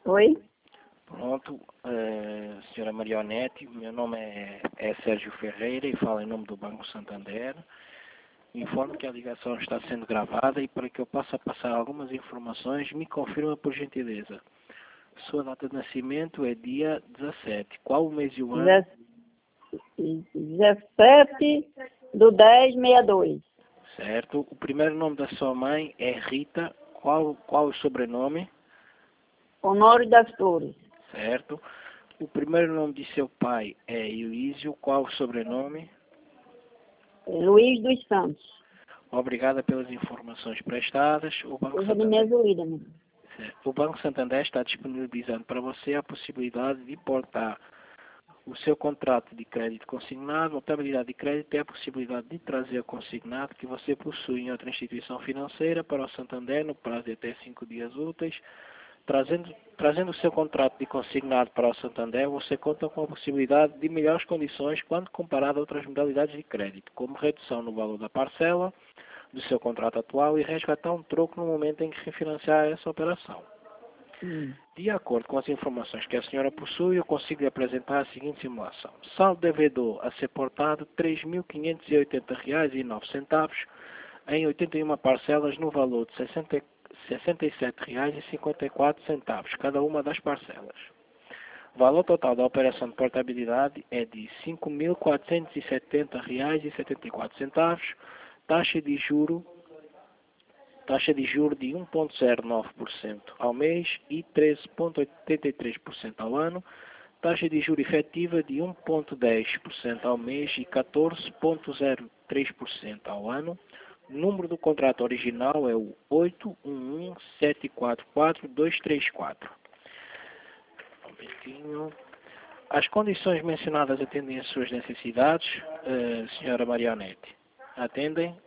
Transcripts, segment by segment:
Oi? Pronto, senhora Marionete, meu nome é Sérgio Ferreira e falo em nome do Banco Santander. Informo que a ligação está sendo gravada e para que eu possa passar algumas informações, me confirma por gentileza. Sua data de nascimento é dia 17. Qual o mês e o ano? 17/10/62. Certo. O primeiro nome da sua mãe é Rita. Qual o sobrenome? Honório das Flores. Certo. O primeiro nome de seu pai é Elísio. Qual o sobrenome? Luiz dos Santos. Obrigada pelas informações prestadas. Coisa de mesuída, menino. O Banco Santander está disponibilizando para você a possibilidade de portar o seu contrato de crédito consignado. A portabilidade de crédito é a possibilidade de trazer consignado que você possui em outra instituição financeira para o Santander no prazo de até 5 dias úteis. Trazendo o seu contrato de consignado para o Santander, você conta com a possibilidade de melhores condições quando comparado a outras modalidades de crédito, como redução no valor da parcela do seu contrato atual e resgatar um troco no momento em que refinanciar essa operação. De acordo com as informações que a senhora possui, eu consigo lhe apresentar a seguinte simulação. Saldo devedor a ser portado R$ 3.580,09 em 81 parcelas no valor de R$ 67,54, cada uma das parcelas. O valor total da operação de portabilidade é de R$ 5.470,74, taxa de juro de 1,09% ao mês e 13,83% ao ano, taxa de juro efetiva de 1,10% ao mês e 14,03% ao ano. O número do contrato original é o 811744234. Um momentinho. As condições mencionadas atendem às suas necessidades, senhora Marionete? Atendem?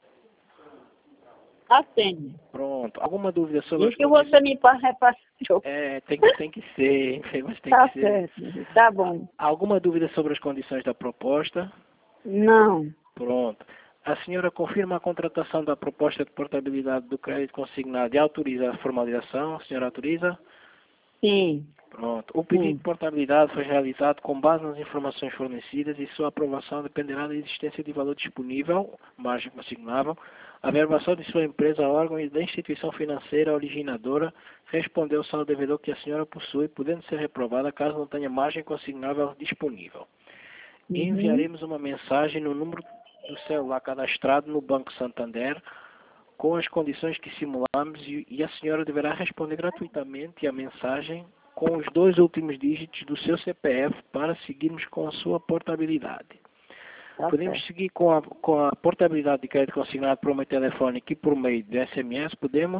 Atende. Pronto. Alguma dúvida sobre Diz as que condições? você me repassou. Tem que ser, mas tem Tá que ser. certo, tá bom. Alguma dúvida sobre as condições da proposta? Não. Pronto. A senhora confirma a contratação da proposta de portabilidade do crédito consignado e autoriza a formalização? A senhora autoriza? Sim. Pronto. O pedido Sim. de portabilidade foi realizado com base nas informações fornecidas e sua aprovação dependerá da existência de valor disponível, margem consignável, a verbação de sua empresa, órgão e da instituição financeira originadora respondeu ao saldo devedor que a senhora possui, podendo ser reprovada caso não tenha margem consignável disponível. Enviaremos uma mensagem no número do celular cadastrado no Banco Santander com as condições que simulamos e a senhora deverá responder gratuitamente a mensagem com os 2 últimos dígitos do seu CPF para seguirmos com a sua portabilidade. Tá Podemos certo. seguir com a portabilidade de crédito consignado por meio telefónico e por meio de SMS, podemos?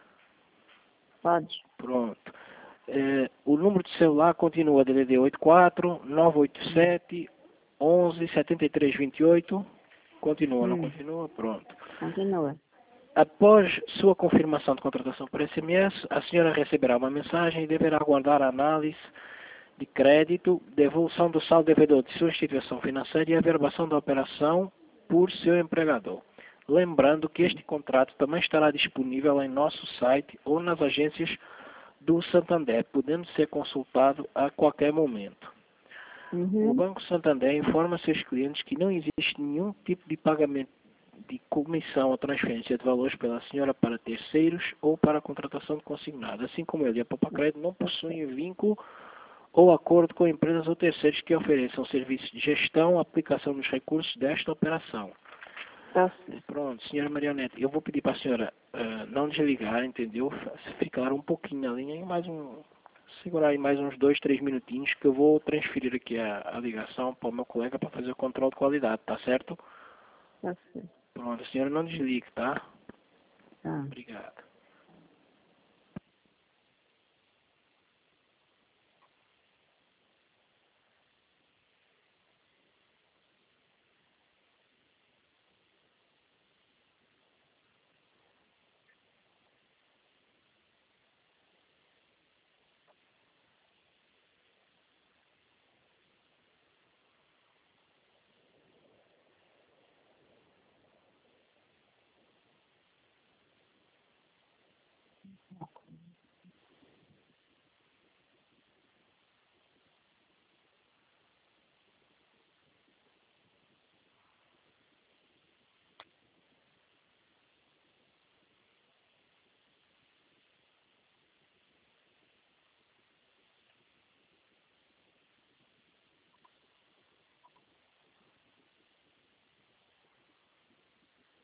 Pode. Pronto. O número de celular continua DDD 84 987 11 73 28. Continua, não continua? Pronto. Continua. Após sua confirmação de contratação por SMS, a senhora receberá uma mensagem e deverá aguardar a análise de crédito, devolução do saldo devedor de sua instituição financeira e a verbação da operação por seu empregador. Lembrando que este contrato também estará disponível em nosso site ou nas agências do Santander, podendo ser consultado a qualquer momento. O Banco Santander informa seus clientes que não existe nenhum tipo de pagamento de comissão ou transferência de valores pela senhora para terceiros ou para a contratação de consignado, assim como ele e a Papacrédito não possuem vínculo ou acordo com empresas ou terceiros que ofereçam serviços de gestão ou aplicação dos recursos desta operação. Tá. Pronto, senhora Marionete, eu vou pedir para a senhora não desligar, entendeu? Ficar um pouquinho na linha, segurar aí mais uns 2, 3 minutinhos que eu vou transferir aqui a ligação para o meu colega para fazer o controle de qualidade, tá certo? Tá certo. Pronto, a senhora não desligue, tá? Tá. Obrigado.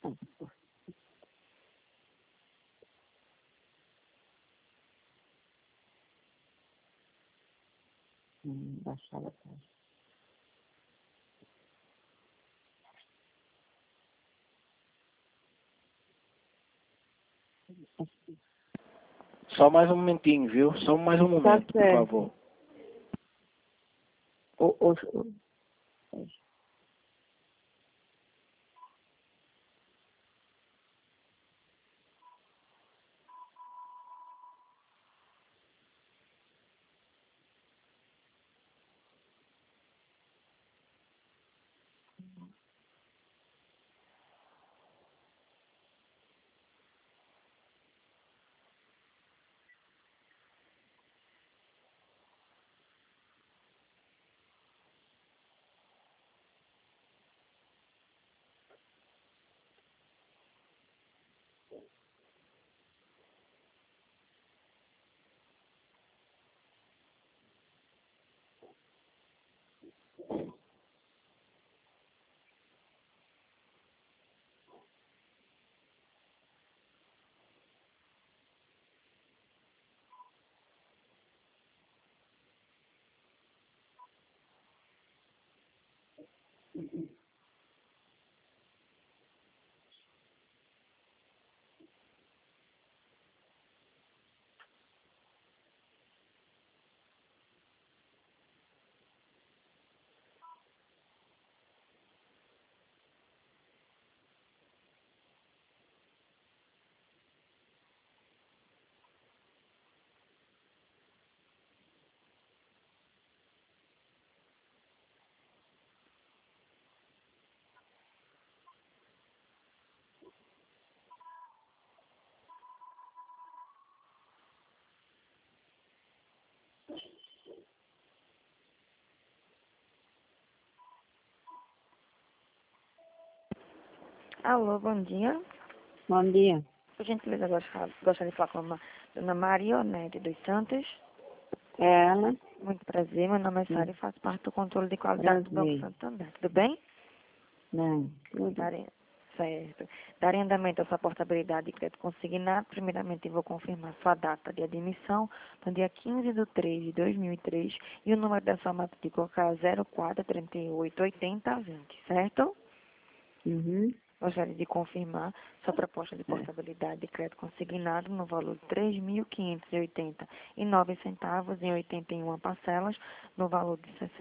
Baixar a página. Só mais um momentinho, viu? Só mais um momento, por certo. favor. O- Alô, bom dia. Bom dia. Por gentileza, gostaria de falar com a dona Marionete dos Santos. É ela? Muito prazer, meu nome é Sara e faço parte do controle de qualidade do Banco Prazer. Santander. Tudo bem? Não, tudo. Certo. Darem andamento à sua portabilidade de crédito consignado, primeiramente eu vou confirmar sua data de admissão no dia 15/3/2003 e o número da sua matrícula é 04388020, certo? Uhum. Gostaria de confirmar sua proposta de portabilidade de crédito consignado no valor de R$ 3.589 em 81 parcelas, no valor de R$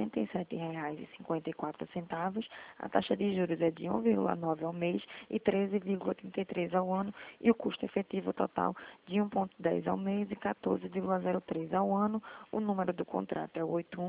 67,54. A taxa de juros é de 1,9 ao mês e 13,33 ao ano, e o custo efetivo total de 1,10 ao mês e 14,03 ao ano. O número do contrato é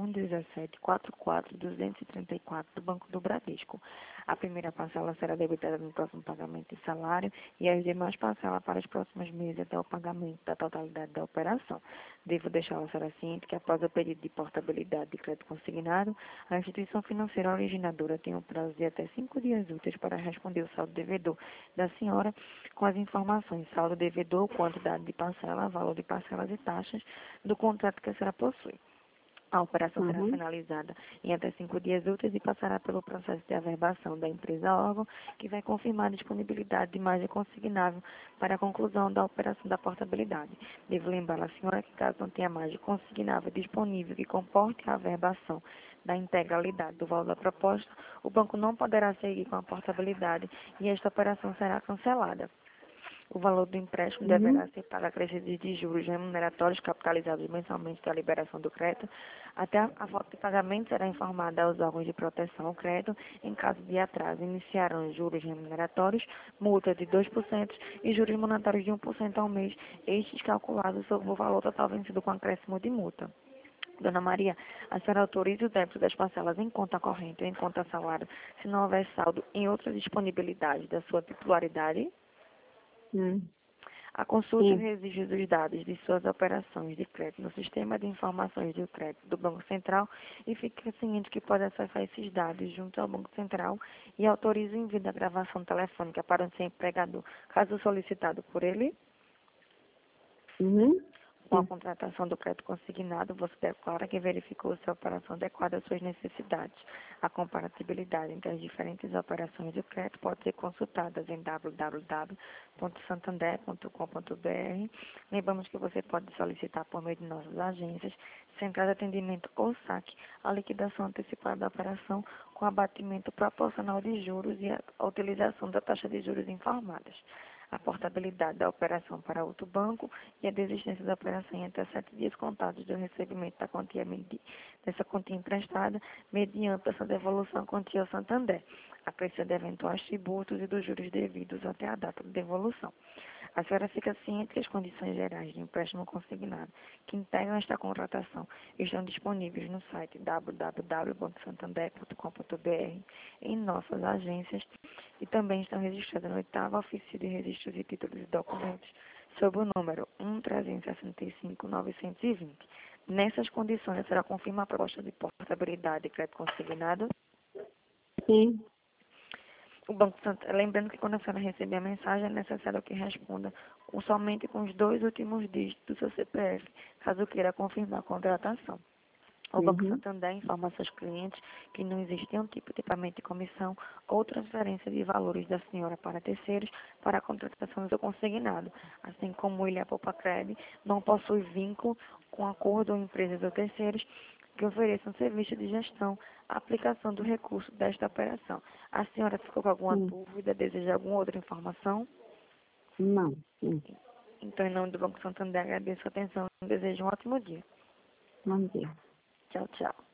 811744-234 do Banco do Bradesco. A primeira parcela será debitada no próximo pagamento de salário e as demais parcelas para os próximos meses até o pagamento da totalidade da operação. Devo deixá-la senhora ciente que após o pedido de portabilidade de crédito consignado, a instituição financeira originadora tem um prazo de até 5 dias úteis para responder o saldo devedor da senhora com as informações saldo devedor, quantidade de parcela, valor de parcelas e taxas do contrato que a senhora possui. A operação será Uhum. finalizada em até 5 dias úteis e passará pelo processo de averbação da empresa órgão, que vai confirmar a disponibilidade de margem consignável para a conclusão da operação da portabilidade. Devo lembrar a senhora que, caso não tenha margem consignável disponível que comporte a averbação da integralidade do valor da proposta, o banco não poderá seguir com a portabilidade e esta operação será cancelada. O valor do empréstimo Uhum. deverá ser pago acrescidos de juros remuneratórios capitalizados mensalmente da liberação do crédito. Até a falta de pagamento será informada aos órgãos de proteção ao crédito. Em caso de atraso, iniciarão juros remuneratórios, multa de 2% e juros monetários de 1% ao mês, estes calculados sobre o valor total vencido com acréscimo de multa. Dona Maria, a senhora autoriza o débito das parcelas em conta corrente ou em conta salário, se não houver saldo em outras disponibilidades da sua titularidade? Hum. A consulta Sim. exige os dados de suas operações de crédito no sistema de informações de crédito do Banco Central e fique ciente que pode acessar esses dados junto ao Banco Central e autoriza o envio da gravação telefônica para o seu empregador, caso solicitado por ele. Uhum. Com a contratação do crédito consignado, você declara que verificou se a operação adequada às suas necessidades. A comparatibilidade entre as diferentes operações do crédito pode ser consultada em www.santander.com.br. Lembramos que você pode solicitar por meio de nossas agências, centrais de atendimento ou saque, a liquidação antecipada da operação com abatimento proporcional de juros e a utilização da taxa de juros informadas. A portabilidade da operação para outro banco e a desistência da operação em até 7 dias contados do recebimento da dessa quantia emprestada, mediante essa devolução quantia ao Santander, acrescida de eventuais tributos e dos juros devidos até a data de devolução. A senhora fica ciente que as condições gerais de empréstimo consignado que integram esta contratação estão disponíveis no site www.santander.com.br, em nossas agências, e também estão registradas no 8º Ofício de Registros e Títulos e Documentos, sob o número 1365920. Nessas condições, a senhora confirma a proposta de portabilidade de crédito consignado? Sim. O Banco Santander, lembrando que quando a senhora receber a mensagem, é necessário que responda somente com os 2 últimos dígitos do seu CPF, caso queira confirmar a contratação. O Banco Santander informa seus clientes que não existe nenhum tipo de pagamento de comissão ou transferência de valores da senhora para terceiros para a contratação do seu consignado, assim como ele, a Poupa-Cred, não possui vínculo com acordo ou empresas ou terceiros que ofereçam serviço de gestão, aplicação do recurso desta operação. A senhora ficou com alguma dúvida, deseja alguma outra informação? Não. Então, em nome do Banco Santander, agradeço a atenção e desejo um ótimo dia. Bom dia. Tchau, tchau.